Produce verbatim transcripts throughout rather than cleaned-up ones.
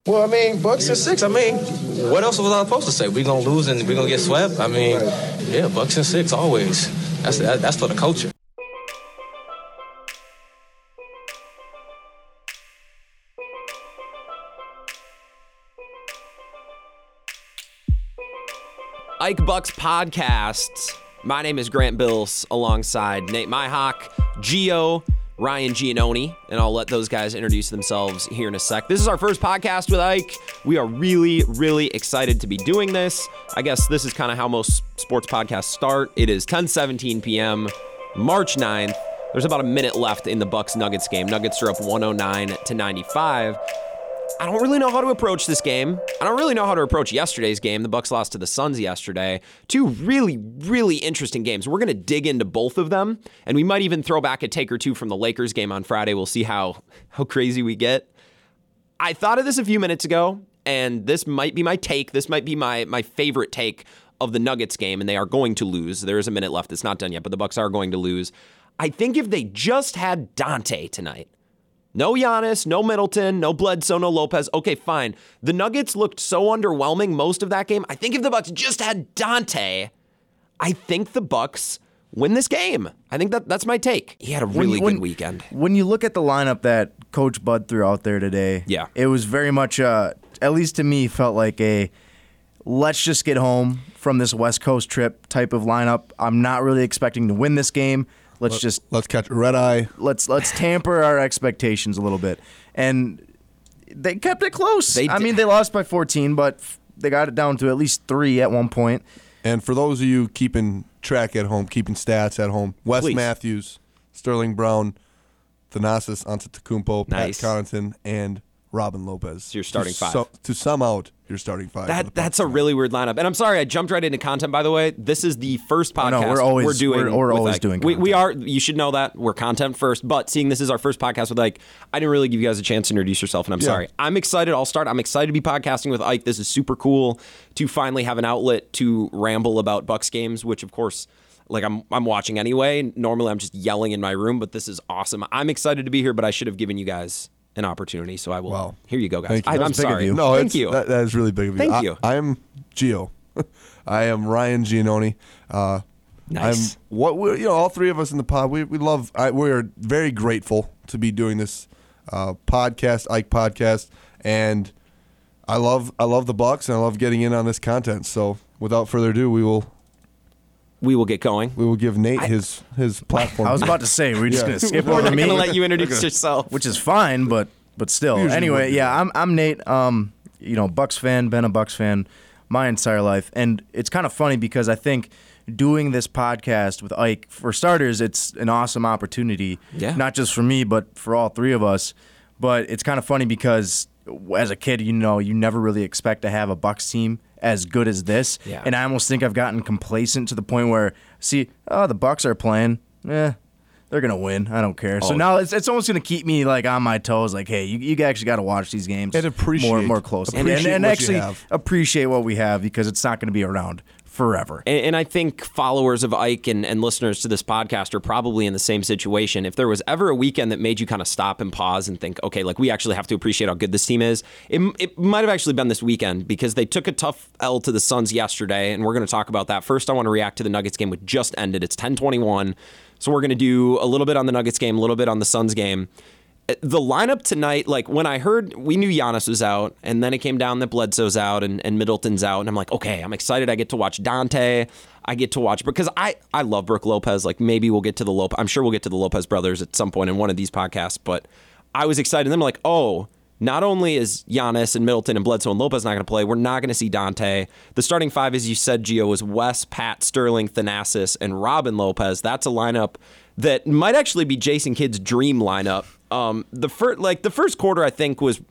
Well, I mean, Bucks and six. I mean, what else was I supposed to say? We gonna lose and we gonna get swept? I mean, yeah, Bucks and six always. That's that's for the culture. Ike Bucks Podcasts. My name is Grant Bills alongside Nate Myhawk, Gio, Ryan Giannoni, and I'll let those guys introduce themselves here in a sec. This is our first podcast with Ike. We are really, really excited to be doing this. I guess this is kind of how most sports podcasts start. It is ten seventeen p.m., March ninth. There's about a minute left in the Bucks-Nuggets game. Nuggets are up one oh nine to ninety-five. I don't really know how to approach this game. I don't really know how to approach yesterday's game. The Bucks lost to the Suns yesterday. Two really, really interesting games. We're going to dig into both of them, and we might even throw back a take or two from the Lakers game on Friday. We'll see how, how crazy we get. I thought of this a few minutes ago, and this might be my take. This might be my, my favorite take of the Nuggets game, and they are going to lose. There is a minute left. It's not done yet, but the Bucks are going to lose. I think if they just had Dante tonight, no Giannis, no Middleton, no Bledsoe, no Lopez. Okay, fine. The Nuggets looked so underwhelming most of that game. I think if the Bucks just had Dante, I think the Bucks win this game. I think that that's my take. He had a really when, good weekend. When you look at the lineup that Coach Bud threw out there today, yeah, it was very much, uh, at least to me, felt like a let's just get home from this West Coast trip type of lineup. I'm not really expecting to win this game. Let's Let, just let's catch a red eye. Let's let's tamper our expectations a little bit, and they kept it close. They I mean, they lost by fourteen, but they got it down to at least three at one point. And for those of you keeping track at home, keeping stats at home, Wes Please. Matthews, Sterling Brown, Thanasis Antetokounmpo, Nice. Pat Connaughton, and Robin Lopez. So you're starting to five. Su- to sum out your starting five. That that's a really weird lineup. And I'm sorry, I jumped right into content, by the way. This is the first podcast Oh, no, we're always- we're doing. we're- we're with always Ike. doing We, we content. are. You should know that. We're content first. But seeing this is our first podcast with Ike, I didn't really give you guys a chance to introduce yourself, and I'm Yeah. sorry. I'm excited. I'll start. I'm excited to be podcasting with Ike. This is super cool to finally have an outlet to ramble about Bucks games, which, of course, like I'm I'm watching anyway. Normally, I'm just yelling in my room, but this is awesome. I'm excited to be here, but I should have given you guys an opportunity, so I will. Wow. Here you go, guys. Thank you. I, I'm That's big of sorry. you. No, Thank it's, you. That, that is really big of you. Thank I, you. I am Gio. I am Ryan Giannoni. Uh, Nice. I'm, what we, you know, all three of us in the pod, we we love. I, we are very grateful to be doing this uh, podcast, Ike podcast, and I love I love the Bucks and I love getting in on this content. So without further ado, we will we will get going. we will give Nate I- his his platform. I was about to say we're just Yeah. gonna skip We're over not me, going to let you introduce yourself. which is fine, but but still. Usually Anyway, would be. yeah, I'm I'm Nate. Um, you know, Bucks fan, been a Bucks fan my entire life, and it's kind of funny because I think doing this podcast with Ike, for starters, it's an awesome opportunity. Yeah. Not just for me, but for all three of us. But it's kind of funny because as a kid, you know, you never really expect to have a Bucks team as good as this. Yeah. And I almost think I've gotten complacent to the point where, see, oh, the Bucks are playing. Eh, they're going to win. I don't care. So Oh. now it's, it's almost going to keep me like on my toes. Like, hey, you, you actually got to watch these games And appreciate- more more closely. And, appreciate and, and what you actually have. appreciate what we have because it's not going to be around forever. And, and I think followers of Ike and, and listeners to this podcast are probably in the same situation. If there was ever a weekend that made you kind of stop and pause and think, okay, like we actually have to appreciate how good this team is, it, it might have actually been this weekend because they took a tough L to the Suns yesterday, and we're going to talk about that. First, I want to react to the Nuggets game, which just ended. It's ten twenty-one, so we're going to do a little bit on the Nuggets game, a little bit on the Suns game. The lineup tonight, like when I heard, we knew Giannis was out, and then it came down that Bledsoe's out and, and Middleton's out, and I'm like, okay, I'm excited. I get to watch Dante. I get to watch, because I, I love Brook Lopez. Like maybe we'll get to the Lopez. I'm sure we'll get to the Lopez brothers at some point in one of these podcasts, but I was excited. And then I'm like, oh, not only is Giannis and Middleton and Bledsoe and Lopez not going to play, we're not going to see Dante. The starting five, as you said, Gio, was Wes, Pat, Sterling, Thanasis, and Robin Lopez. That's a lineup that might actually be Jason Kidd's dream lineup. Um, the first, like the first quarter, I think was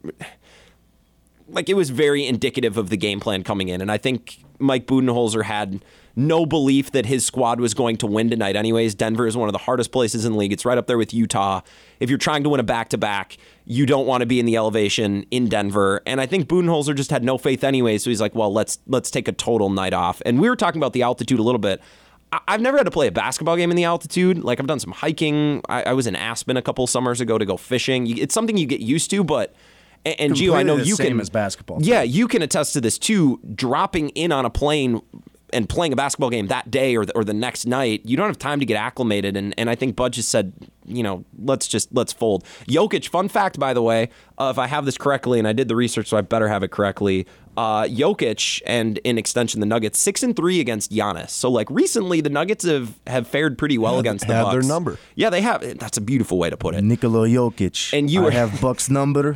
like it was very indicative of the game plan coming in, and I think Mike Budenholzer had no belief that his squad was going to win tonight. Anyways, Denver is one of the hardest places in the league. It's right up there with Utah. If you're trying to win a back-to-back, you don't want to be in the elevation in Denver. And I think Budenholzer just had no faith anyway, so he's like, well, let's let's take a total night off. And we were talking about the altitude a little bit. I- I've never had to play a basketball game in the altitude. Like, I've done some hiking. I, I was in Aspen a couple summers ago to go fishing. You, it's something you get used to, but And, and Gio, I know the you same can as basketball. Yeah, you can attest to this too. Dropping in on a plane and playing a basketball game that day or the, or the next night, you don't have time to get acclimated. And, and I think Bud just said, you know, let's just let's fold. Jokic, fun fact, by the way, uh, if I have this correctly, and I did the research, so I better have it correctly. Uh, Jokic and in extension the Nuggets six and three against Giannis. So like recently the Nuggets have, have fared pretty well Had- against the had Bucks. their number. Yeah, they have. That's a beautiful way to put it. Nikola Jokic. And you I were- have Buck's number.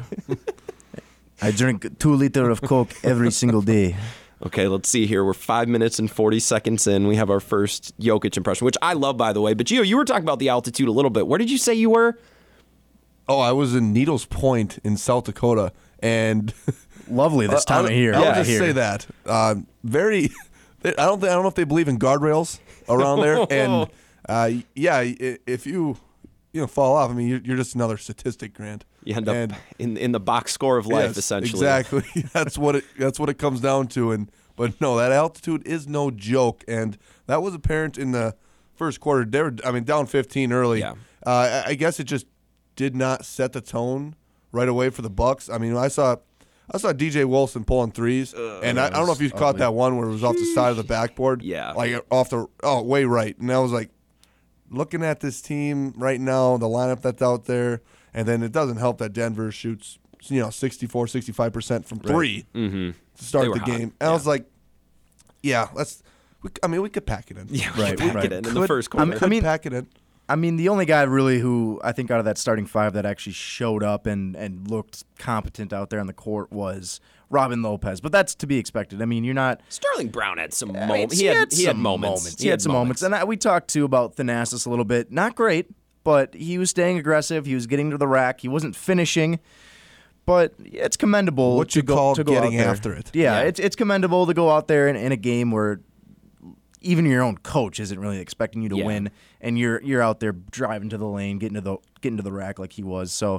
I drink two liter of Coke every single day. Okay, let's see here. We're five minutes and forty seconds in. We have our first Jokic impression, which I love, by the way. But Gio, you were talking about the altitude a little bit. Where did you say you were? Oh, I was in Needles Point in South Dakota, and Lovely this time I, of year. I'll Yeah, just here. say that. Uh, very. I don't. Think, I don't know if they believe in guardrails around there, and uh, yeah, i- if you you know fall off, I mean, you're, you're just another statistic, Grant. You end And- up in in the box score of life, Yes, essentially. Exactly. That's what it. That's what it comes down to. And but no, that altitude is no joke, and that was apparent in the first quarter. They were, I mean, down fifteen early. Yeah. Uh, I, I guess it just did not set the tone right away for the Bucks. I mean, I saw. I saw D J Wilson pulling threes, Uh, and I, I don't know if you caught that one where it was off the side of the backboard. Yeah. Like off the oh way right, and I was like, looking at this team right now, the lineup that's out there, and then it doesn't help that Denver shoots, you know, sixty-four, sixty-five percent from three Mm-hmm. to start They were the hot. game. And Yeah. I was like, yeah, let's. We, I mean, we could pack it in. Yeah, Right, we right. get it in the Could- first I quarter. mean- Could pack it in. I mean, the only guy really who I think out of that starting five that actually showed up and, and looked competent out there on the court was Robin Lopez. But that's to be expected. I mean, you're not. Sterling Brown had some I mean, moments. He had, he had some moments. He, had some moments. And I, we talked too about Thanasis a little bit. Not great, but he was staying aggressive. He was getting to the rack. He wasn't finishing. But it's commendable. What to you go, call to go getting out there. after it. Yeah, Yeah. It's, it's commendable to go out there in, in a game where even your own coach isn't really expecting you to Yeah. win, and you're you're out there driving to the lane, getting to the getting to the rack like he was. So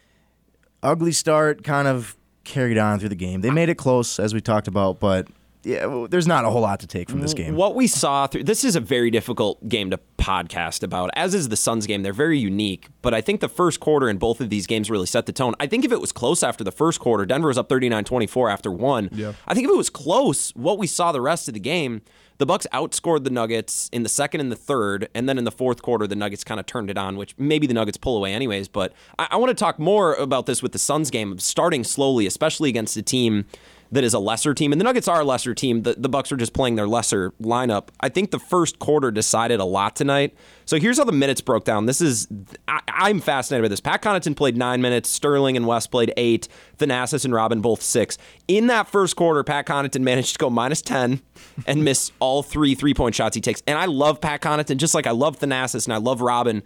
ugly start, kind of carried on through the game. They made it close, as we talked about, but yeah, well, there's not a whole lot to take from this game. What we saw through this is a very difficult game to podcast about, as is the Suns game. They're very unique, but I think the first quarter in both of these games really set the tone. I think if it was close after the first quarter, Denver was up thirty-nine twenty-four after one. Yeah. I think if it was close, what we saw the rest of the game, the Bucks outscored the Nuggets in the second and the third, and then in the fourth quarter, the Nuggets kind of turned it on, which maybe the Nuggets pull away anyways. But I, I want to talk more about this with the Suns game, starting slowly, especially against a team that is a lesser team, and the Nuggets are a lesser team. The, the Bucks are just playing their lesser lineup. I think the first quarter decided a lot tonight. So here's how the minutes broke down. This is I, I'm fascinated by this. Pat Connaughton played nine minutes. Sterling and West played eight. Thanasis and Robin both six. In that first quarter, Pat Connaughton managed to go minus ten and miss all three three-point shots he takes. And I love Pat Connaughton just like I love Thanasis and I love Robin.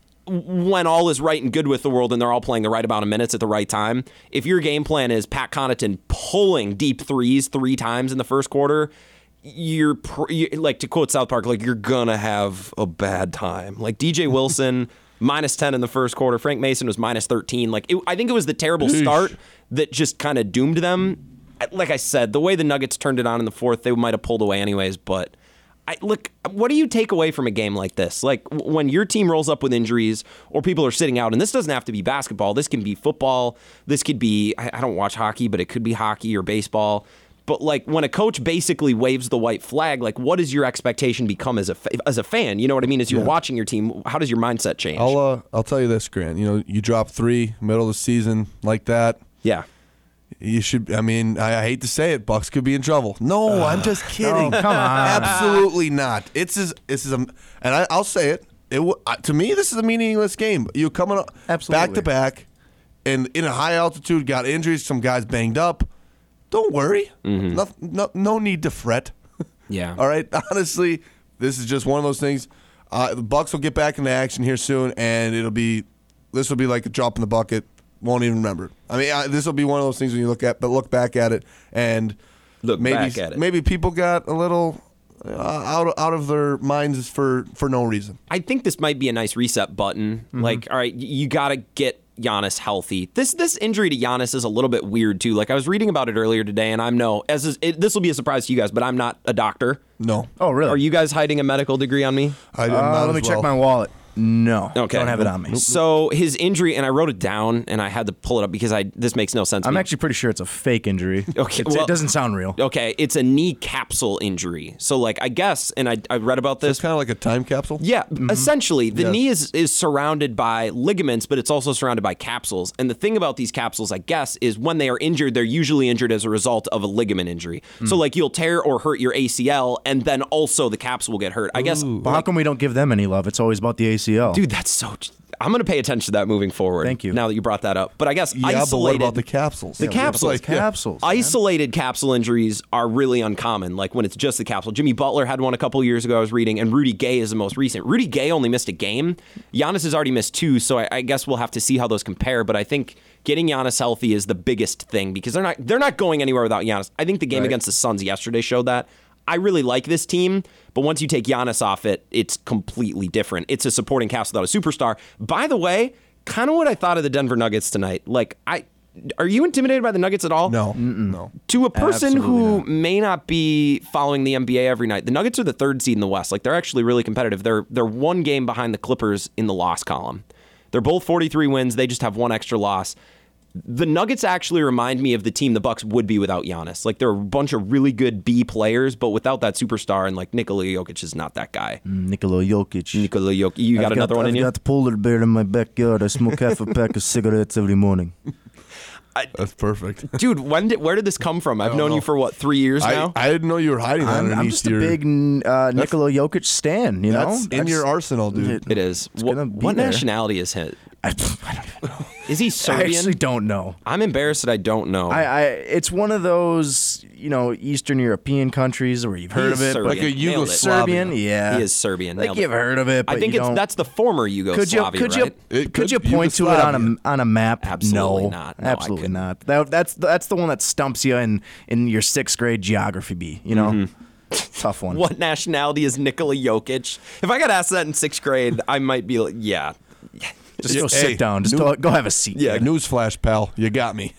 When all is right and good with the world and they're all playing the right amount of minutes at the right time, if your game plan is Pat Connaughton pulling deep threes three times in the first quarter, you're, pr- you like to quote South Park, like you're gonna have a bad time. Like D J Wilson minus ten in the first quarter, Frank Mason was minus thirteen. Like it, I think it was the terrible start that just kind of doomed them. Like I said, the way the Nuggets turned it on in the fourth, they might have pulled away anyways, but. I, look, what do you take away from a game like this? Like w- when your team rolls up with injuries or people are sitting out, and this doesn't have to be basketball. This can be football. This could be, I, I don't watch hockey, but it could be hockey or baseball. But like when a coach basically waves the white flag, like what does your expectation become as a fa- as a fan? You know what I mean? As you're Yeah. watching your team, how does your mindset change? I'll uh, I'll tell you this, Grant. You know, you drop three middle of the season like that. yeah. You should. I mean, I, I hate to say it, Bucks could be in trouble. No, I'm just kidding. no, come on. Absolutely not. It's as this is a, and I, I'll say it. It w- uh, to me, this is a meaningless game. You coming up Absolutely. back to back, and in a high altitude, got injuries. Some guys banged up. Don't worry. No, no, no need to fret. Yeah. All right. Honestly, this is just one of those things. Uh, the Bucks will get back into action here soon, and it'll be this will be like a drop in the bucket. Won't even remember. I mean, uh, this will be one of those things when you look at, but look back at it and Look maybe back at it. maybe people got a little uh, out of, out of their minds for for no reason. I think this might be a nice reset button. Mm-hmm. Like, all right, you got to get Giannis healthy. This this injury to Giannis is a little bit weird too. Like I was reading about it earlier today, and I'm no as is, it, this will be a surprise to you guys, but I'm not a doctor. No, Oh, really? Are you guys hiding a medical degree on me? I, I'm Uh, not let me as check well. my wallet. No. Okay. Don't have it on me. So his injury, and I wrote it down, and I had to pull it up because I this makes no sense to I'm me. actually pretty sure it's a fake injury. Okay, It's- well- it doesn't sound real. Okay, it's a knee capsule injury. So, like, I guess, and I, I read about this. It's kind of like a time capsule. Yeah, essentially, the Yes. knee is, is surrounded by ligaments, but it's also surrounded by capsules. And the thing about these capsules, I guess, is when they are injured, they're usually injured as a result of a ligament injury. So, like, you'll tear or hurt your A C L, and then also the capsule will get hurt. I guess, But how come we don't give them any love? It's always about the A C L. dude, that's so. I'm going to pay attention to that moving forward. Thank you. Now that you brought that up. But I guess Yeah, but what isolated. about the capsules? The capsules. Like, yeah. capsules. man. Isolated capsule injuries are really uncommon, like when it's just the capsule. Jimmy Butler had one a couple years ago, I was reading, and Rudy Gay is the most recent. Rudy Gay only missed a game. Giannis has already missed two, so I, I guess we'll have to see how those compare. But I think getting Giannis healthy is the biggest thing because they're not they're not going anywhere without Giannis. I think the game Right. against the Suns yesterday showed that. I really like this team, but once you take Giannis off it, it's completely different. It's a supporting cast without a superstar. By the way, kind of what I thought of the Denver Nuggets tonight. Like, I are you intimidated by the Nuggets at all? No, no. To a person Absolutely who not. may not be following the N B A every night, the Nuggets are the third seed in the West. Like, they're actually really competitive. They're they're one game behind the Clippers in the loss column. They're both forty-three wins. They just have one extra loss. The Nuggets actually remind me of the team the Bucks would be without Giannis. Like, they're a bunch of really good B players, but without that superstar, and like Nikola Jokic is not that guy. Nikola Jokic. Nikola Jokic, you got I've another one I've in you? got the polar bear in my backyard. I smoke half a pack of cigarettes every morning. That's perfect. Dude, when did where did this come from? I've don't known know. you for what, three years I, now? I didn't know you were hiding that I'm, I'm underneath just a your. big uh, Nikola Jokic stan, you know? That's in I your just- arsenal, dude. It is. What, gonna be what there. nationality is he? I, I don't even know. Is he I Serbian? actually don't know. I'm embarrassed that I don't know. I, I it's one of those, you know, Eastern European countries where you've heard is of it. Serbian. Like a Nailed it. Yugoslav- Serbian, yeah. He is Serbian. Like Nailed you've it. heard of it, but I think you it's don't. that's the former Yugoslavia, Could you could right? you It could you could- point to it on Yugoslavia. a on a map? Absolutely no, not. No, I absolutely couldn't. not. That, that's that's the one that stumps you in in your sixth grade geography bee. You know, tough one. What nationality is Nikola Jokic? If I got asked that in sixth grade, I might be like, yeah. Just go Hey, sit down. Just new- go, go have a seat. Yeah. Newsflash, pal. You got me.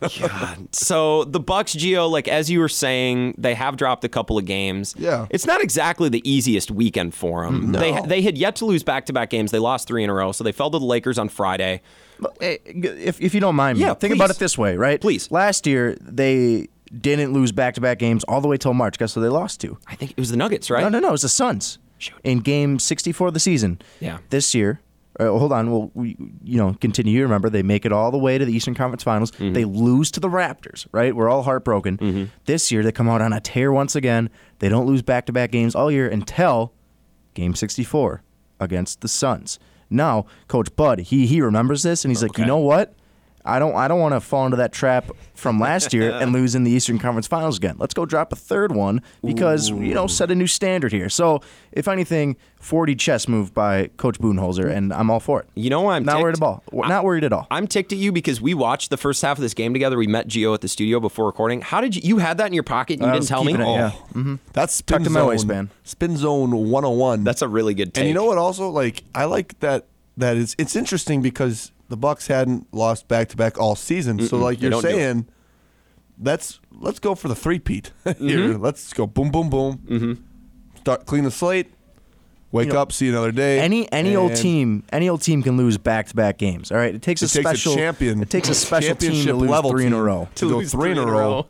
God. So the Bucks, Gio, like as you were saying, they have dropped a couple of games. Yeah. It's not exactly the easiest weekend for them. No. They they had yet to lose back-to-back games. They lost three in a row, so they fell to the Lakers on Friday. Hey, If if you don't mind me, Yeah, think please. about it this way, right? Please. Last year they didn't lose back-to-back games all the way till March. Guess who they lost to? I think it was the Nuggets, right? No, no, no. It was the Suns Shoot. in Game sixty-four of the season. Yeah. This year, uh, hold on. Well, we, you know, continue. Remember, they make it all the way to the Eastern Conference Finals. Mm-hmm. They lose to the Raptors. Right? We're all heartbroken. This year, they come out on a tear once again. They don't lose back-to-back games all year until Game sixty-four against the Suns. Now, Coach Bud, he he remembers this, and he's like, Okay. you know what? I don't I don't want to fall into that trap from last year and lose in the Eastern Conference Finals again. Let's go drop a third one because you know set a new standard here. So if anything, forty chess move by Coach Budenholzer, and I'm all for it. You know why I'm not ticked? worried at all. Not worried at all. I'm ticked at you because we watched the first half of this game together. We met Gio at the studio before recording. How did you you had that in your pocket and you I didn't was tell me? keeping it, yeah. Oh, that's spin Tucked in my zone. waistband. Spin zone one oh one. That's a really good take. And you know what? Also, like I like that. That is, it's interesting because the Bucks hadn't lost back to back all season. So, like they you're don't do it. saying, let's let's go for the three-peat Mm-hmm. here. Let's go boom, boom, boom. Mm-hmm. Start clean the slate. Wake You know, up, see another day. Any any old and team any old team can lose back to back games. All right, it takes It a takes a special champion- It takes a special team to championship lose level three in a team row. to go lose three in a row.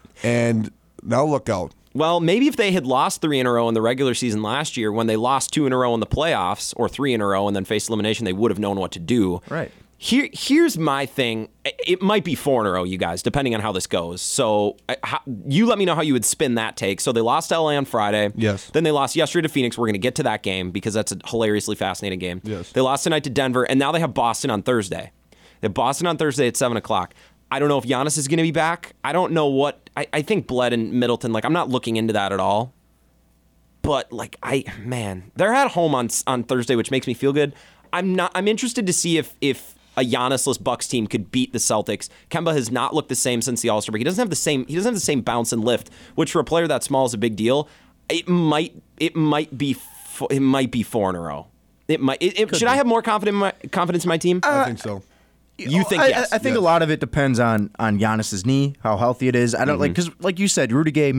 And now look out. Well, maybe if they had lost three in a row in the regular season last year, when they lost two in a row in the playoffs, or three in a row and then faced elimination, they would have known what to do. Right. Here, here's my thing. It might be four in a row, you guys, depending on how this goes. So, I- how, you let me know how you would spin that take. So they lost to L A on Friday. Yes. Then they lost yesterday to Phoenix. We're going to get to that game because that's a hilariously fascinating game. Yes. They lost tonight to Denver, and now they have Boston on Thursday. They have Boston on Thursday at seven o'clock. I don't know if Giannis is going to be back. I don't know what. I, I think Bled and Middleton, like, I'm not looking into that at all. But, like, I, man, they're at home on on Thursday, which makes me feel good. I'm not, I'm interested to see if, if a Giannis-less Bucks team could beat the Celtics. Kemba has not looked the same since the All-Star break. He doesn't have the same, he doesn't have the same bounce and lift, which for a player that small is a big deal. It might, it might be, fo- it might be four in a row. It might, it, it, should I have more confidence in my, confidence in my team? I think so. You think I, yes? I, I think Yes. a lot of it depends on on Giannis's knee, how healthy it is. I don't like because, like you said, Rudy Gay missed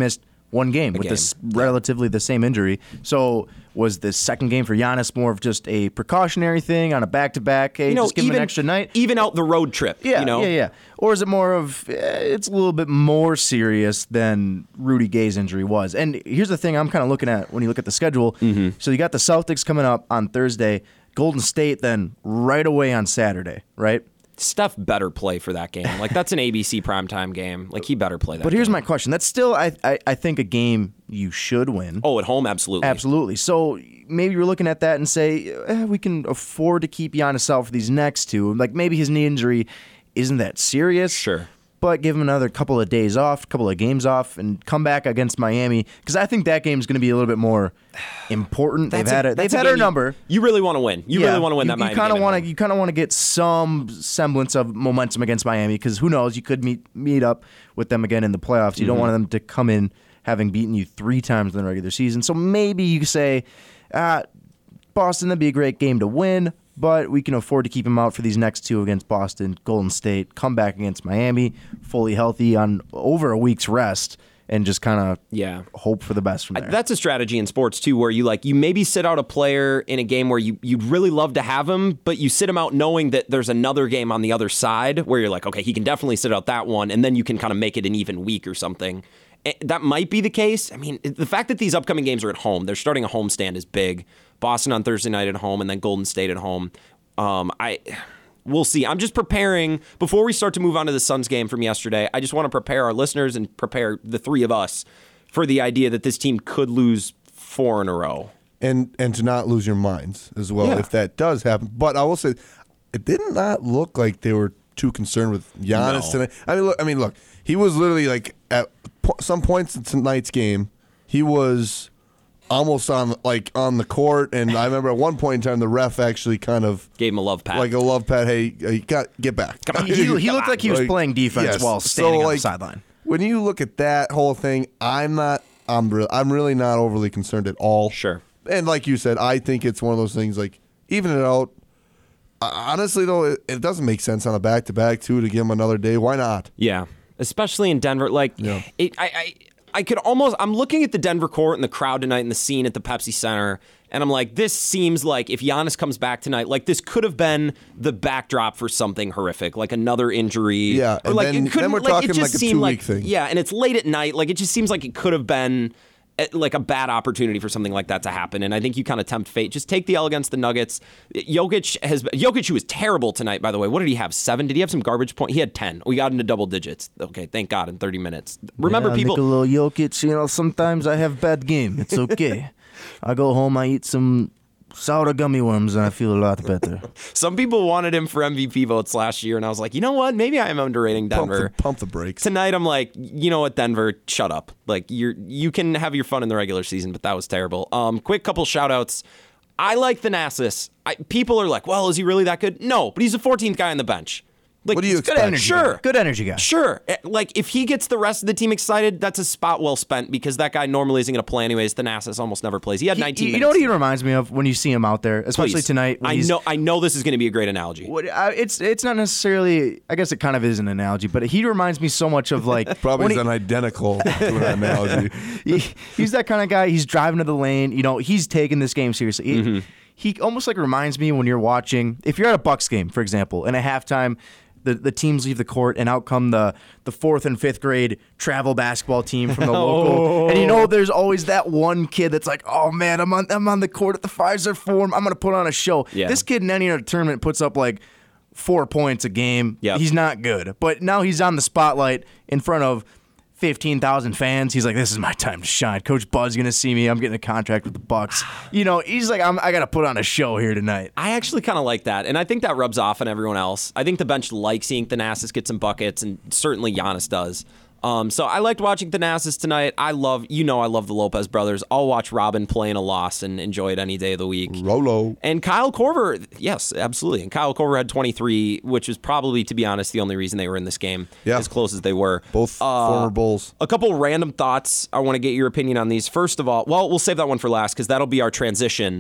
one game with game. this relatively the same injury. So was this second game for Giannis more of just a precautionary thing on a back-to-back? Hey, You know, just give even, him an extra night? even out the road trip. Yeah, you know? yeah, yeah. Or is it more of eh, it's a little bit more serious than Rudy Gay's injury was? And here's the thing I'm kind of looking at when you look at the schedule. Mm-hmm. So you got the Celtics coming up on Thursday, Golden State then right away on Saturday, right? Steph better play for that game. Like, that's an A B C primetime game. Like, he better play that But here's game. my question. That's still, I, I, I think, a game you should win. Oh, at home, absolutely. Absolutely. So maybe you're looking at that and say, eh, we can afford to keep Giannis out for these next two. Like, maybe his knee injury isn't that serious. Sure. But give him another couple of days off, couple of games off, and come back against Miami. Because I think that game is going to be a little bit more important. That's they've had a- it. They've that's a had game our you- number. You really want to win. You Yeah, really want to win you, that Miami You kind of game at want home. to. You kind of want to get some semblance of momentum against Miami because who knows? You could meet meet up with them again in the playoffs. You don't Mm-hmm. want them to come in having beaten you three times in the regular season. So maybe you say, uh, Boston, that'd be a great game to win, but we can afford to keep him out for these next two against Boston, Golden State, come back against Miami, fully healthy on over a week's rest, and just kind of Yeah. hope for the best from there. That's a strategy in sports too, where you like you maybe sit out a player in a game where you you'd really love to have him, but you sit him out knowing that there's another game on the other side where you're like, okay, he can definitely sit out that one, and then you can kind of make it an even week or something. Eh, That might be the case. I mean, the fact that these upcoming games are at home, they're starting a homestand is big. Boston on Thursday night at home, and then Golden State at home. Um, I. We'll see. I'm just preparing, before we start to move on to the Suns game from yesterday, I just want to prepare our listeners and prepare the three of us for the idea that this team could lose four in a row. and and to not lose your minds as well Yeah. if that does happen. But I will say, it did not look like they were too concerned with Giannis No. tonight. I mean, look. I mean, look. He was literally like at po- some points in tonight's game, he was almost on like on the court, and I remember at one point in time the ref actually kind of Gave him a love pat. like a love pat. Hey, you got get back. Come on. he, he, he Come looked like he was Like, playing defense yes. while So, standing on like, the sideline. When you look at that whole thing, I'm not. I'm. Re- I'm really not overly concerned at all. Sure. And like you said, I think it's one of those things like even it out. uh, Honestly, though, it, it doesn't make sense on a back to back too to give him another day. Why not? Yeah, especially in Denver. Like, Yeah. it, I, I, I could almost. I'm looking at the Denver court and the crowd tonight and the scene at the Pepsi Center, and I'm like, this seems like if Giannis comes back tonight, like this could have been the backdrop for something horrific, like another injury. Yeah, or and like then- it couldn't- then we're like, it talking just like a seemed two-week like, thing. Yeah, and it's late at night. Like it just seems like it could have been. eh, Like a bad opportunity for something like that to happen, and I think you kind of tempt fate. Just take the L against the Nuggets. Jokic has Jokic, who was terrible tonight, by the way. What did he have? Seven? Did he have some garbage point? He had ten. We got into double digits. Okay, thank God in thirty minutes. Remember, yeah, people. Nikola Jokic, you know, sometimes I have bad game. It's okay. I go home, I eat some sour gummy worms, and I feel a lot better. Some people wanted him for M V P votes last year, and I was like, you know what? Maybe I am underrating Pump Denver. the, pump the brakes. Tonight, I'm like, you know what, Denver, shut up. Like you're you can have your fun in the regular season, but that was terrible. Um, quick couple shout outs. I like Thanasis. I, people are like, well, is he really that good? No, but he's the fourteenth guy on the bench. Like, What do you he's good expect? energy. Sure. Good energy guy. Sure. Eh, Like, if he gets the rest of the team excited, that's a spot well spent because that guy normally isn't going to play anyways. Thanasis almost never plays. He had He- nineteen you minutes. know what he reminds me of when you see him out there, especially Please. tonight. When I he's, know I know this is going to be a great analogy. What, uh, it's it's not necessarily. I guess it kind of is an analogy, but he reminds me so much of like Probably when is he- an identical to an analogy. he, he's that kind of guy. He's driving to the lane. You know, he's taking this game seriously. He, Mm-hmm. he almost like reminds me when you're watching, if you're at a Bucks game, for example, and at halftime, the, the teams leave the court and out come the, the fourth and fifth grade travel basketball team from the local. And you know, there's always that one kid that's like, oh man, I'm on I'm on the court at the Pfizer Forum. I'm gonna put on a show. Yeah. This kid in any other tournament puts up like four points a game. Yep. He's not good. But now he's on the spotlight in front of fifteen thousand fans. He's like, this is my time to shine. Coach Bud's going to see me. I'm getting a contract with the Bucks. You know, he's like, I'm, I got to put on a show here tonight. I actually kind of like that, and I think that rubs off on everyone else. I think the bench likes seeing Thanasis get some buckets, and certainly Giannis does. Um, so I liked watching Thanasis tonight. I love, you know, I love the Lopez brothers. I'll watch Robin play in a loss and enjoy it any day of the week. Rolo. And Kyle Korver, yes, absolutely. And Kyle Korver had twenty-three, which is probably, to be honest, the only reason they were in this game, Yeah. as close as they were. Both Uh, former Bulls. A couple random thoughts. I want to get your opinion on these. First of all, well, we'll save that one for last because that'll be our transition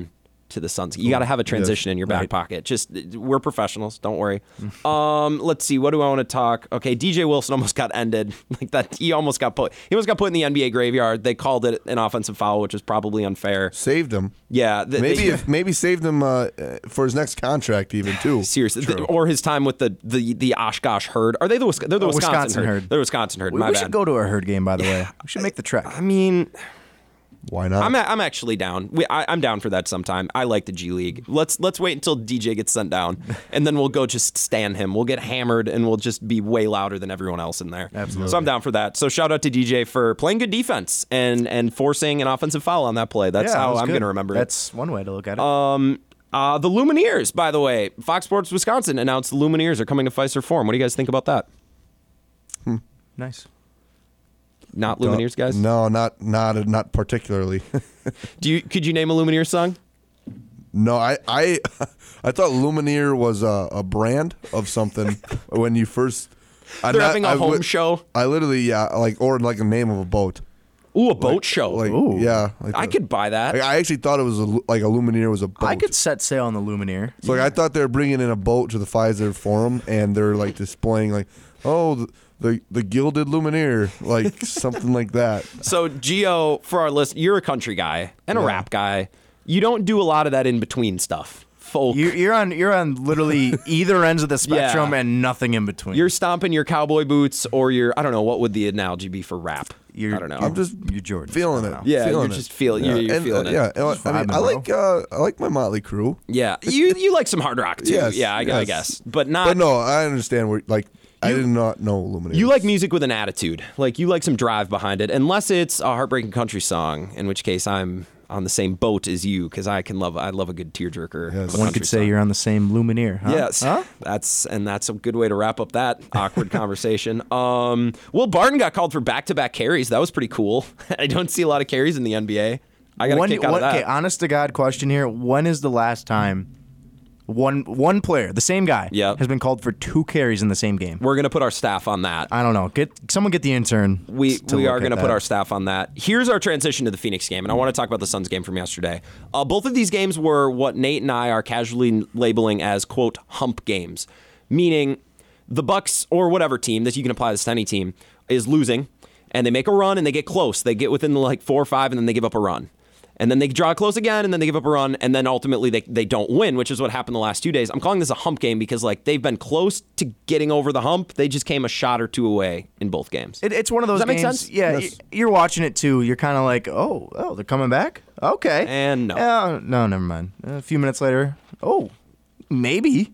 to the Suns. You got to have a transition Yes, in your back right. pocket. Just we're professionals. Don't worry. um, let's see. What do I want to talk? Okay, D J Wilson almost got ended like that. He almost got put. He almost got put in the N B A graveyard. They called it an offensive foul, which is probably unfair. Saved him. Yeah, th- Maybe they, if, maybe saved him uh, for his next contract even too. seriously, th- or his time with the the the Oshkosh Herd. Are they the Wis- they're the Oh, Wisconsin, Wisconsin herd. Herd. They're Wisconsin Herd. We, My we bad. should go to a Herd game, by the way. We should make the trek. I mean. Why not? I'm a, I'm actually down. We, I, I'm down for that sometime. I like the G League. Let's let's wait until D J gets sent down, and then we'll go just stand him. We'll get hammered, and we'll just be way louder than everyone else in there. Absolutely. So I'm down for that. So shout out to D J for playing good defense and and forcing an offensive foul on that play. That's Yeah, how that was I'm good. going to remember it. That's one way to look at it. Um, uh, the Lumineers, by the way, Fox Sports Wisconsin announced the Lumineers are coming to Fiserv Forum. What do you guys think about that? Nice. Not Lumineers, guys. No, not not not particularly. Do you could you name a Lumineers song? No, I I I thought Lumineer was a, a brand of something when you first. I They're not- having a I home would- show. I literally yeah like or like a name of a boat. Ooh, a boat show. Like Ooh. yeah, like I a- could buy that. I I actually thought it was a, like a Lumineer was a boat. I could set sail on the Lumineer. So like I thought they were bringing in a boat to the Pfizer Forum and they're like displaying like oh the the, the gilded Lumineer like something like that. So, Gio, for our list, you're a country guy and a Yeah. rap guy. You don't do a lot of that in between stuff. Folk. You, you're on you're on literally either ends of the spectrum Yeah. and nothing in between. You're stomping your cowboy boots or your, I don't know, what would the analogy be for rap? You're, I don't know. I'm just you're Jordan. feeling it. Yeah, feeling you're it. just feel- you're- you're and, feeling uh, it. Yeah, Just I mean, vibing, I bro. like uh, I like my Motley Crue. yeah, you you like some hard rock too. Yes, yeah, I, I yes. guess. But not. But no, I understand where like I You- did not know Lumineer. You like music with an attitude. Like, you like some drive behind it. Unless it's a heartbreaking country song, in which case I'm on the same boat as you, because I can love, I love a good tearjerker. Yes. of a One country could say song. you're on the same Lumineer. Huh? Yes, Huh? that's and that's a good way to wrap up that awkward conversation. Um, Will Barton got called for back-to-back carries. That was pretty cool. I don't see a lot of carries in the N B A. I got a When- kick out when- of that. Okay, honest to God question here. When is the last time one one player, the same guy, Yep. has been called for two carries in the same game? We're gonna put our staff on that. I don't know. Get someone get the intern. We to we look are at going to put that. our staff on that. Here's our transition to the Phoenix game, and I want to talk about the Suns game from yesterday. Uh, both of these games were what Nate and I are casually labeling as quote hump games, meaning the Bucks or whatever team that you can apply this to any team is losing, and they make a run and they get close. They get within the like four or five, and then they give up a run. And then they draw close again, and then they give up a run, and then ultimately they, they don't win, which is what happened the last two days. I'm calling this a hump game because like they've been close to getting over the hump. They just came a shot or two away in both games. It, it's one of those Does that make games. sense? Yeah, Yes. y- you're watching it too. You're kind of like, oh, oh, they're coming back. Okay, And no. Uh, no, never mind. A few minutes later, oh, maybe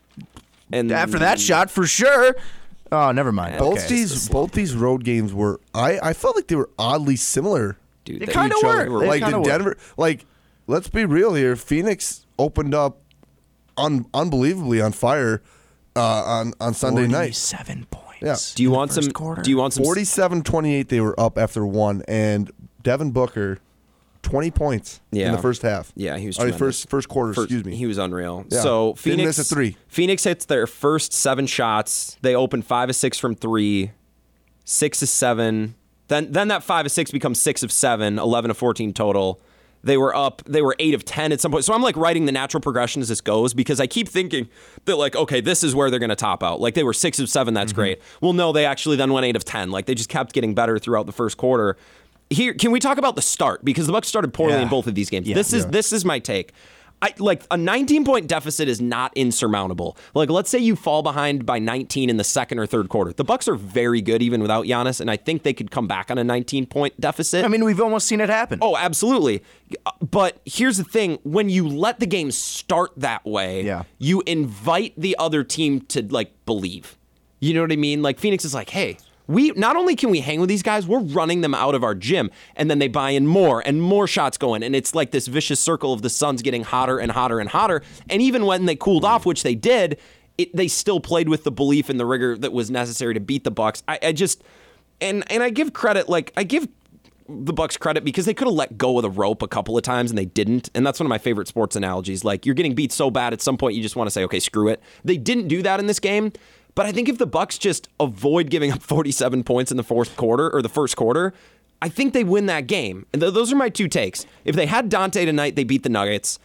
And after that shot for sure. Oh, never mind. both Okay. these both these road games were I, I felt like they were oddly similar. Dude, They they- kinda to each other. were. They Like kinda the were. Denver like let's be real here. Phoenix opened up un, unbelievably on fire uh, on on Sunday night. Seven points. Yeah. Do you in the want first some? quarter. Do you want some? forty-seven twenty-eight they were up after one and Devin Booker twenty points Yeah. in the first half. Yeah, he was I mean, tremendous. first first quarter, First- excuse me. He was unreal. Yeah. So Didn't Phoenix miss a three. Phoenix hits their first seven shots. They open five of six from three, six of seven. Then then that five of six becomes six of seven, eleven of fourteen total. They were up. They were eight of ten at some point. So I'm like writing the natural progression as this goes because I keep thinking that like, okay, this is where they're going to top out. Like they were six of seven. That's great. Well, no, they actually then went eight of ten. Like they just kept getting better throughout the first quarter. Here, can we talk about the start because the Bucks started poorly Yeah. in both of these games. Yeah. This is Yeah. this is my take. I, like a nineteen point deficit is not insurmountable. Like let's say you fall behind by nineteen in the second or third quarter. The Bucks are very good even without Giannis, and I think they could come back on a nineteen point deficit. I mean, we've almost seen it happen. Oh, absolutely. But here's the thing: when you let the game start that way, Yeah. you invite the other team to like believe. You know what I mean? Like Phoenix is like, hey. We not only can we hang with these guys, we're running them out of our gym, and then they buy in more and more shots going, and it's like this vicious circle of the Suns getting hotter and hotter and hotter. And even when they cooled off, which they did, it, they still played with the belief and the rigor that was necessary to beat the Bucks. I, I just and and I give credit, like I give the Bucks credit because they could have let go of the rope a couple of times and they didn't. And that's one of my favorite sports analogies. Like you're getting beat so bad at some point you just want to say, okay, screw it. They didn't do that in this game. But I think if the Bucks just avoid giving up forty-seven points in the fourth quarter or the first quarter, I think they win that game. And th- those are my two takes. If they had Dante tonight, they beat the Nuggets.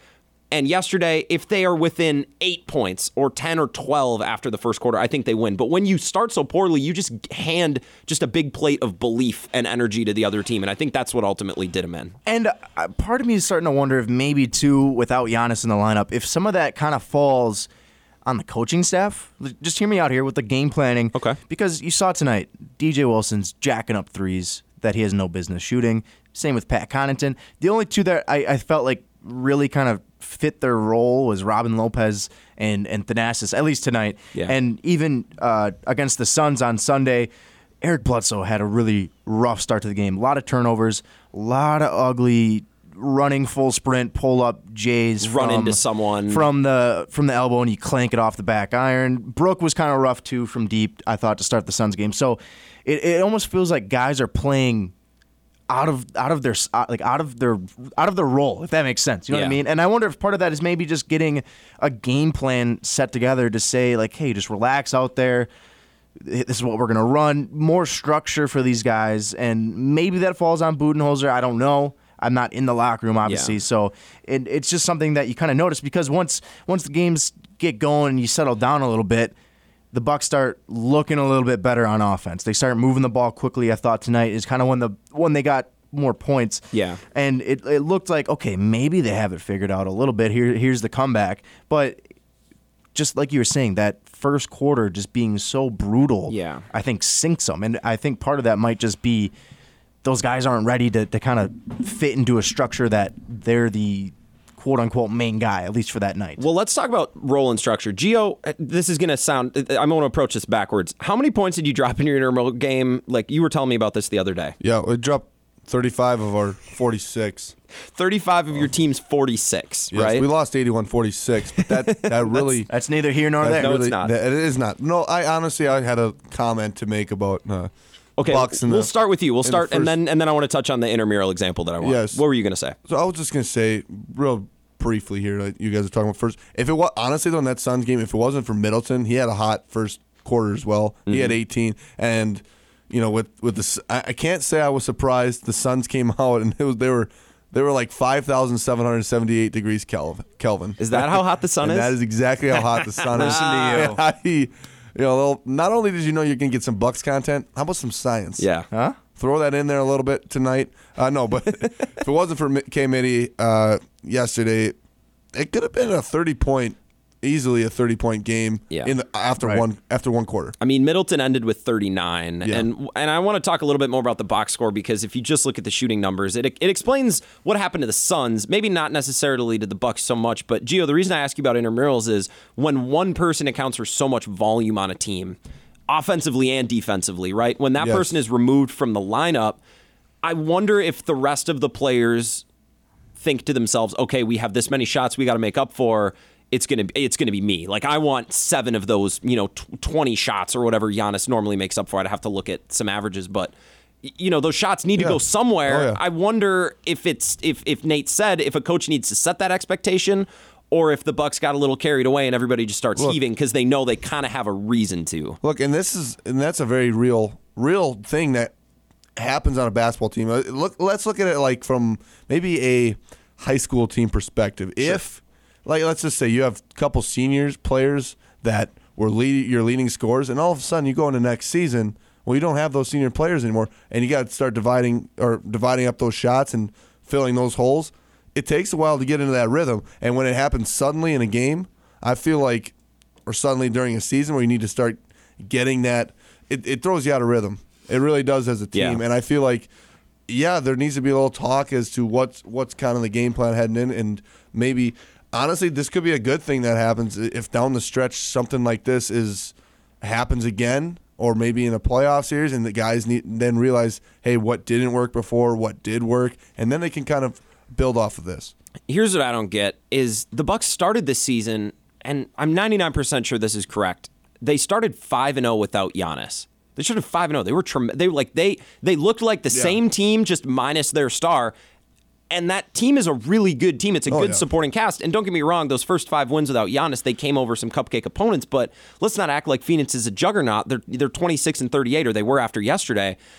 And yesterday, if they are within eight points or ten or twelve after the first quarter, I think they win. But when you start so poorly, you just hand just a big plate of belief and energy to the other team. And I think that's what ultimately did them in. And uh, part of me is starting to wonder if maybe, too, without Giannis in the lineup, if some of that kind of falls on the coaching staff. Just hear me out here with the game planning. Okay. Because you saw tonight, D J Wilson's jacking up threes that he has no business shooting. Same with Pat Connaughton. The only two that I, I felt like really kind of fit their role was Robin Lopez and, and Thanasis, at least tonight. Yeah. And even uh, against the Suns on Sunday, Eric Bledsoe had a really rough start to the game. A lot of turnovers, a lot of ugly running full sprint, pull up Jays. Run from, into someone. From the from the elbow and you clank it off the back iron. Brooke was kind of rough too from deep, I thought, to start the Suns game. So it, it almost feels like guys are playing out of out of their like out of their out of their role, if that makes sense. You know Yeah. what I mean? And I wonder if part of that is maybe just getting a game plan set together to say like, hey, just relax out there. This is what we're gonna run. More structure for these guys, and maybe that falls on Budenholzer. I don't know. I'm not in the locker room, obviously, Yeah. so it, it's just something that you kind of notice because once once the games get going and you settle down a little bit, the Bucks start looking a little bit better on offense. They start moving the ball quickly. I thought tonight is kind of when the when they got more points. Yeah. And it, it looked like, okay, maybe they have it figured out a little bit. Here, here's the comeback. But just like you were saying, that first quarter just being so brutal, Yeah. I think sinks them. And I think part of that might just be those guys aren't ready to, to kind of fit into a structure that they're the quote-unquote main guy, at least for that night. Well, let's talk about role and structure. Gio, this is going to sound, I'm going to approach this backwards. How many points did you drop in your intramural game? Like, you were telling me about this the other day. Yeah, we dropped thirty-five of our forty-six. thirty-five of your team's forty-six, Yes, right? we lost eighty-one forty-six, but that, that really... That's neither here nor there. No, really, it's not. That, it is not. No, I honestly, I had a comment to make about uh, Okay, Bucks. And we'll the, start with you. We'll in the start, and first- then and then I want to touch on the intramural example that I want. Yes. What were you going to say? So I was just gonna say, real briefly here, like you guys are talking about first. If it was honestly though, in that Suns game, if it wasn't for Middleton, he had a hot first quarter as well. He Mm-hmm. had eighteen, and you know, with with the, I, I can't say I was surprised. The Suns came out and it was they were. They were like five thousand seven hundred seventy-eight degrees Kelvin. Kelvin. Is that how hot the sun And is? That is exactly how hot the sun is. Listen to you. I, you know, well, not only did you know you're going to get some Bucks content, how about some science? Yeah. Huh? Throw that in there a little bit tonight. Uh, no, but if it wasn't for K. Mitty uh, yesterday, it could have been a thirty-point, easily a thirty-point game Yeah. in the, after Right. one after one quarter. I mean, Middleton ended with thirty-nine, Yeah. and and I want to talk a little bit more about the box score because if you just look at the shooting numbers, it it explains what happened to the Suns. Maybe not necessarily to the Bucks so much, but Gio, the reason I ask you about intramurals is when one person accounts for so much volume on a team, offensively and defensively, right? When that Yes. person is removed from the lineup, I wonder if the rest of the players think to themselves, okay, we have this many shots we got to make up for. It's gonna be, it's gonna be me. Like I want seven of those, you know, tw- twenty shots or whatever Giannis normally makes up for. I'd have to look at some averages, but y- you know those shots need to Yeah. go somewhere. Oh, yeah. I wonder if it's if if Nate said if a coach needs to set that expectation, or if the Bucks got a little carried away and everybody just starts Look. heaving because they know they kind of have a reason to. Look, and this is and that's a very real real thing that happens on a basketball team. Uh, Look, let's look at it like from maybe a high school team perspective. If like let's just say you have a couple seniors players that were lead, your leading scorers, and all of a sudden you go into next season, well, you don't have those senior players anymore, and you got to start dividing or dividing up those shots and filling those holes. It takes a while to get into that rhythm, and when it happens suddenly in a game, I feel like, or suddenly during a season where you need to start getting that, it, it throws you out of rhythm. It really does as a team, Yeah. and I feel like, yeah, there needs to be a little talk as to what's what's kind of the game plan heading in, and maybe honestly, this could be a good thing that happens if down the stretch something like this is happens again, or maybe in a playoff series, and the guys need then realize, hey, what didn't work before, what did work, and then they can kind of build off of this. Here's what I don't get is the Bucks started this season, and I'm ninety-nine percent sure this is correct. They started five and oh without Giannis. They started five and oh. They were trem- they were like they they looked like the Yeah. same team just minus their star. And that team is a really good team. It's a Oh, good yeah. supporting cast. And don't get me wrong, those first five wins without Giannis, they came over some cupcake opponents. But let's not act like Phoenix is a juggernaut. They're they're twenty-six and thirty-eight, or they were after yesterday.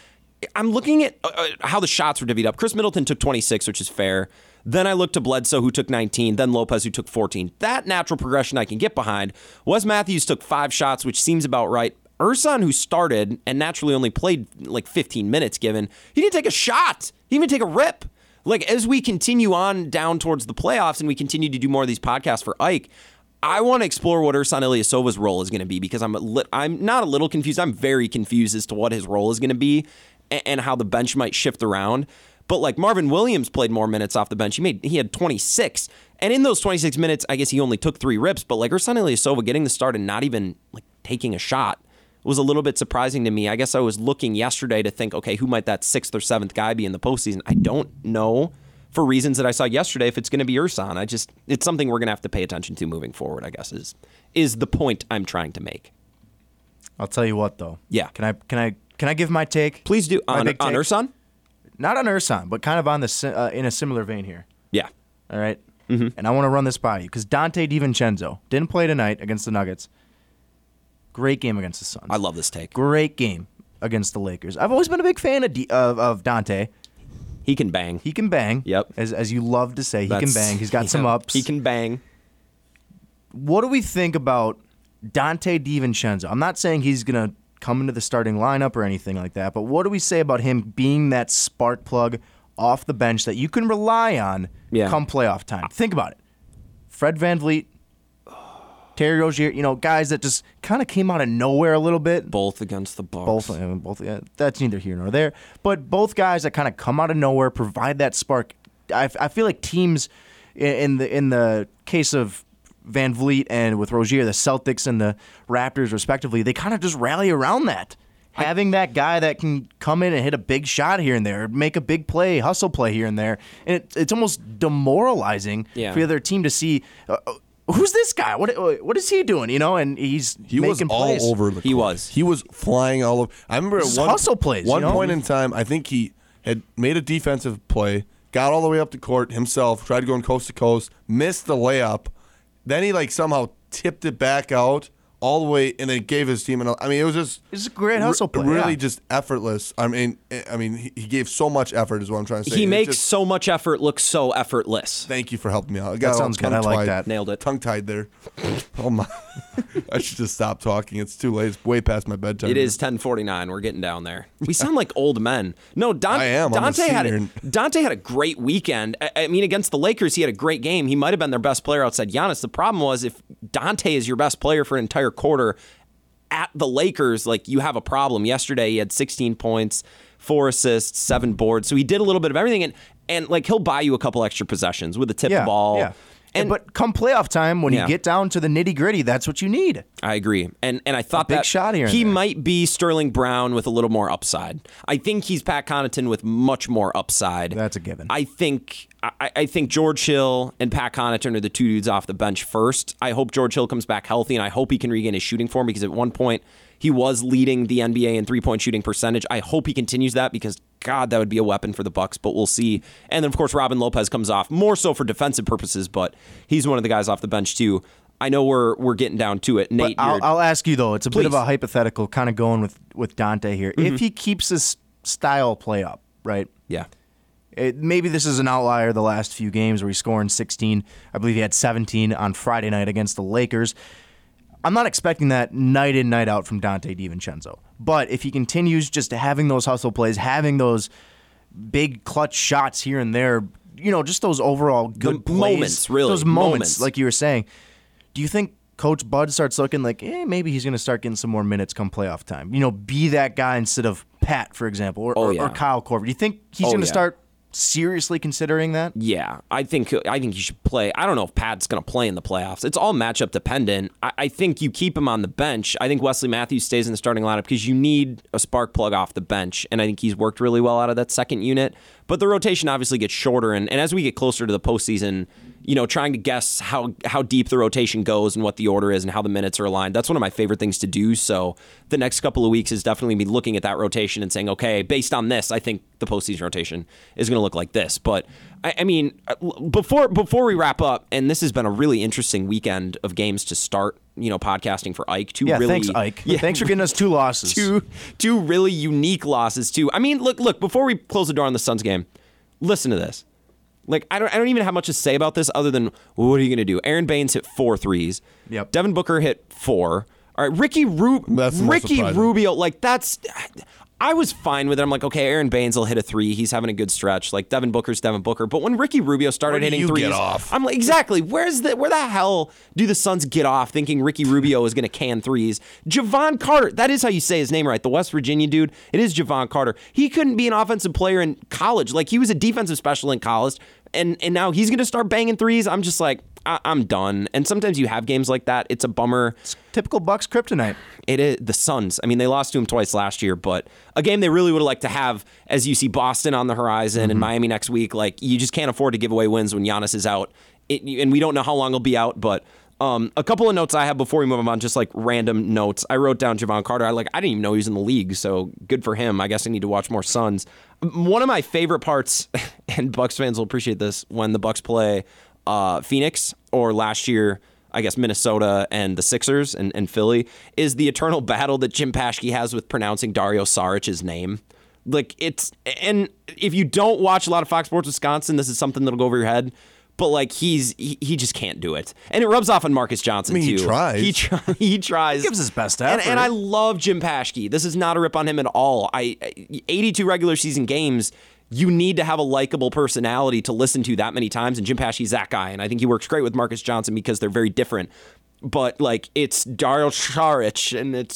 I'm looking at uh, how the shots were divvied up. Chris Middleton took twenty-six, which is fair. Then I looked to Bledsoe, who took nineteen. Then Lopez, who took fourteen. That natural progression I can get behind. Wes Matthews took five shots, which seems about right. Ersan, who started and naturally only played like fifteen minutes given, he didn't take a shot. He didn't even take a rip. Like, as we continue on down towards the playoffs and we continue to do more of these podcasts for Ike, I want to explore what Ersan Ilyasova's role is going to be, because I'm a li- I'm not a little confused. I'm very confused as to what his role is going to be and, and how the bench might shift around. But like Marvin Williams played more minutes off the bench. He made he had twenty-six. And in those twenty-six minutes, I guess he only took three rips. But like Ersan Ilyasova getting the start and not even like taking a shot was a little bit surprising to me. I guess I was looking yesterday to think, okay, who might that sixth or seventh guy be in the postseason? I don't know, for reasons that I saw yesterday, if it's going to be Ersan. I just it's something we're going to have to pay attention to moving forward, I guess, is is the point I'm trying to make. I'll tell you what, though. Yeah. Can I can I can I give my take? Please do. My On, big on take? Ersan? Not on Ersan, but kind of on the si- uh, in a similar vein here. Yeah. All right. Mm-hmm. And I want to run this by you because Dante DiVincenzo didn't play tonight against the Nuggets. Great game against the Suns. I love this take. Great game against the Lakers. I've always been a big fan of D- of, of Dante. He can bang. He can bang. Yep. As as you love to say, he That's- can bang. He's got yeah, some ups. He can bang. What do we think about Dante DiVincenzo? I'm not saying he's going to come into the starting lineup or anything like that, but what do we say about him being that spark plug off the bench that you can rely on Yeah. come playoff time? Think about it. Fred VanVleet, Terry Rozier, you know, guys that just kind of came out of nowhere a little bit. Both against the Bucks. Both, uh, both. Yeah, that's neither here nor there. But both guys that kind of come out of nowhere, provide that spark. I, I feel like teams, in, in the in the case of Van Vliet and with Rozier, the Celtics and the Raptors, respectively, they kind of just rally around that. Having that guy that can come in and hit a big shot here and there, make a big play, hustle play here and there, and it, it's almost demoralizing Yeah. for the other team to see. Uh, Who's this guy? What what is he doing? You know, and he's He was making all plays. over the He court. was. He was flying all over. I remember at This is one, hustle plays, one you know? point in time, I think he had made a defensive play, got all the way up the court himself, tried going coast to coast, missed the layup. Then he like somehow tipped it back out all the way, and then gave his team an. I mean, it was just It's a great hustle play, really yeah. just effortless. I mean, I mean, he, he gave so much effort, is what I'm trying to say. He It's makes just- so much effort look so effortless. Thank you for helping me out. I got That all sounds good. I like tongue-tied- that. Nailed it. Tongue tied there. Oh my! I should just stop talking. It's too late. It's way past my bedtime. It is ten forty-nine. We're getting down there. We sound like old men. No, Don- I am. I'm a Dante had senior. a, Dante had a great weekend. I, I mean, against the Lakers, he had a great game. He might have been their best player outside Giannis. The problem was if Dante is your best player for an entire quarter at the Lakers, like you have a problem. Yesterday, he had sixteen points, four assists, seven boards. So he did a little bit of everything, and and like he'll buy you a couple extra possessions with a tip Yeah, ball. yeah. And but come playoff time, when Yeah. you get down to the nitty gritty, that's what you need. I agree, and and I thought big that shot here and he there. might be Sterling Brown with a little more upside. I think he's Pat Connaughton with much more upside. That's a given. I think I, I think George Hill and Pat Connaughton are the two dudes off the bench first. I hope George Hill comes back healthy, and I hope he can regain his shooting form because at one point he was leading the N B A in three-point shooting percentage. I hope he continues that because, God, that would be a weapon for the Bucks, but we'll see. And then, of course, Robin Lopez comes off, more so for defensive purposes, but he's one of the guys off the bench, too. I know we're we're getting down to it. Nate, But I'll, you're- I'll ask you, though, it's a bit of Please. a hypothetical kind of going with, with Dante here. Mm-hmm. If he keeps this style play up, right? yeah. It, maybe this is an outlier the last few games where he's scoring sixteen. I believe he had seventeen on Friday night against the Lakers. I'm not expecting that night in, night out from Dante DiVincenzo. But if he continues just having those hustle plays, having those big clutch shots here and there, you know, just those overall good The plays, moments, really, those moments, moments. like you were saying, do you think Coach Bud starts looking like, eh, maybe he's going to start getting some more minutes come playoff time? You know, be that guy instead of Pat, for example, or, Oh, or, yeah. or Kyle Korver. Do you think he's Oh, going to yeah. start seriously considering that? Yeah, I think I think you should play. I don't know if Pat's going to play in the playoffs. It's all matchup dependent. I, I think you keep him on the bench. I think Wesley Matthews stays in the starting lineup because you need a spark plug off the bench, and I think he's worked really well out of that second unit. But the rotation obviously gets shorter, and, and as we get closer to the postseason, you know, trying to guess how how deep the rotation goes and what the order is and how the minutes are aligned, that's one of my favorite things to do. So the next couple of weeks is definitely me looking at that rotation and saying, okay, based on this, I think the postseason rotation is going to look like this. But I, I mean, before before we wrap up, and this has been a really interesting weekend of games to start you know, podcasting for Ike. Two Yeah, really, thanks, Ike. Yeah, Thanks for getting us two losses. two two really unique losses too. I mean, look, look. Before we close the door on the Suns game, listen to this. Like, I don't, I don't even have much to say about this other than what are you going to do? Aaron Baines hit four threes. Yep. Devin Booker hit four. All right, Ricky Ru- That's the most Ricky surprising. Rubio. Like, that's. I was fine with it. I'm like, okay, Aaron Baines will hit a three. He's having a good stretch. Like Devin Booker's Devin Booker. But when Ricky Rubio started Where do hitting you threes, get off? I'm like, exactly. Where's the where the hell do the Suns get off thinking Ricky Rubio is going to can threes? Javon Carter. That is how you say his name right. The West Virginia dude. It is Javon Carter. He couldn't be an offensive player in college. Like he was a defensive special in college, and and now he's going to start banging threes. I'm just like, I- I'm done. And sometimes you have games like that. It's a bummer. Typical Bucks kryptonite. It is the Suns. I mean, they lost to him twice last year, but a game they really would have liked to have as you see Boston on the horizon and Miami next week. Like, you just can't afford to give away wins when Giannis is out. It, and we don't know how long he'll be out, but um, a couple of notes I have before we move on, just like random notes. I wrote down Javon Carter. I like I didn't even know he was in the league, so good for him. I guess I need to watch more Suns. One of my favorite parts, and Bucks fans will appreciate this, when the Bucks play uh, Phoenix or last year, I guess Minnesota and the Sixers and, and Philly, is the eternal battle that Jim Paschke has with pronouncing Dario Saric's name. Like, it's, and if you don't watch a lot of Fox Sports Wisconsin, this is something that'll go over your head. But like he's he, he just can't do it, and it rubs off on Marcus Johnson I mean, too. he tries. He, try, he tries. He gives his best and, effort. and I love Jim Paschke. This is not a rip on him at all. I eighty-two regular season games. You need to have a likable personality to listen to that many times, and Jim Paschke's that guy. And I think he works great with Marcus Johnson because they're very different. But like it's Dario Saric and it's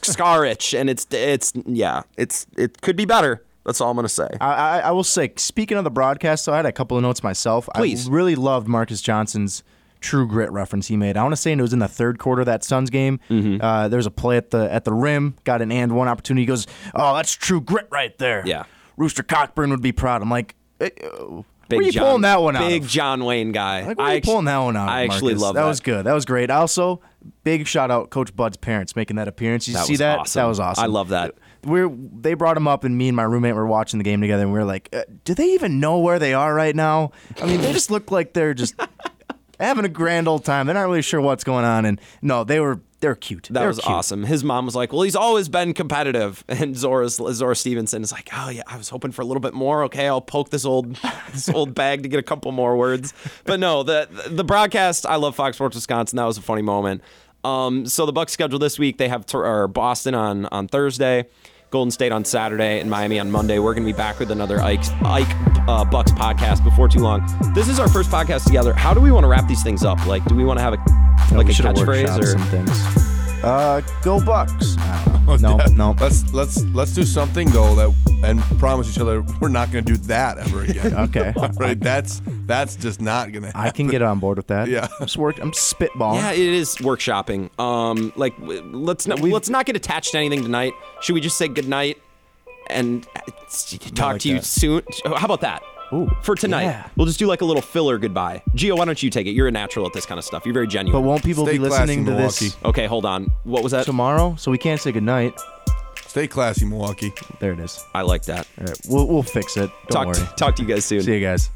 Saric and it's it's yeah, it's it could be better. That's all I'm going to say. I, I, I will say, speaking of the broadcast, so I had a couple of notes myself. Please. I really loved Marcus Johnson's True Grit reference he made. I want to say it was in the third quarter of that Suns game. Mm-hmm. Uh, there was a play at the at the rim, got an and one opportunity. He goes, "Oh, that's True Grit right there." Yeah. Rooster Cockburn would be proud. I'm like, eh, uh, Big where are you John, pulling that one out Big of? John Wayne guy. Like, where are I you actu- pulling that one out? I of, actually Marcus? love that. that. was good. That was great. Also, big shout out Coach Bud's parents making that appearance. You That see was that? awesome. That was awesome. I love that. We're they brought him up, and me and my roommate were watching the game together, and we were like, uh, do they even know where they are right now? I mean, they just look like they're just having a grand old time. They're not really sure what's going on, and no, they were they're cute. That They're was cute. awesome. His mom was like, "Well, he's always been competitive," and Zora Zora Stevenson is like, "Oh yeah, I was hoping for a little bit more. Okay, I'll poke this old this old bag to get a couple more words." But no, the the broadcast. I love Fox Sports Wisconsin. That was a funny moment. Um, so the Bucks schedule this week. They have or Boston on on Thursday, Golden State on Saturday, and Miami on Monday. We're going to be back with another Ike, Ike uh, Bucks podcast before too long. This is our first podcast together. How do we want to wrap these things up? Like, do we want to have a No, like we a should have catchphrase workshopped or? some things. Uh, go Bucks. I don't know. No, Yeah. no. Let's let's let's do something though that and promise each other we're not going to do that ever again. Okay. Right? That's that's just not going to happen. I can get on board with that. Yeah. I'm just work. I'm spitballing. Yeah, it is workshopping. Um, like w- let's not let's not get attached to anything tonight. Should we just say good night and uh, talk like to you that. soon? How about that? Ooh, For tonight, yeah. we'll just do like a little filler goodbye. Gio, why don't you take it? You're a natural at this kind of stuff. You're very genuine. But won't people Stay be listening classy, to this Milwaukee. okay, hold on. What was that? tomorrow? So we can't say goodnight. Stay classy, Milwaukee. There it is. I like that. All right, we'll we'll fix it. Don't Talk worry. talk to you guys soon. See you guys.